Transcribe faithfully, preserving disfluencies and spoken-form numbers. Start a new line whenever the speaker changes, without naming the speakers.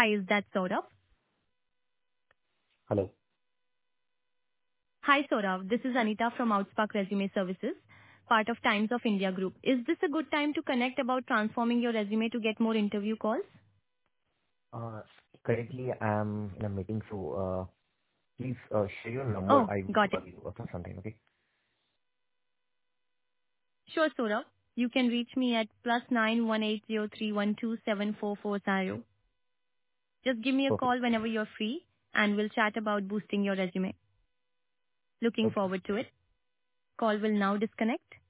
Hi, is that Saurav?
Hello.
Hi, Saurav. This is Anita from Outspark Resume Services, part of Times of India Group. Is this a good time to connect about transforming your resume to get more interview calls?
Uh, Currently, I'm in a meeting, so uh, please uh, share your number.
Oh,
I will
got it.
call you after something, okay?
Sure, Saurav. You can reach me at plus nine one eight zero three one two seven four four zero. Just give me a
Perfect.
call whenever you're free, and we'll chat about boosting your resume. Looking
Okay.
forward to it. Call will now disconnect.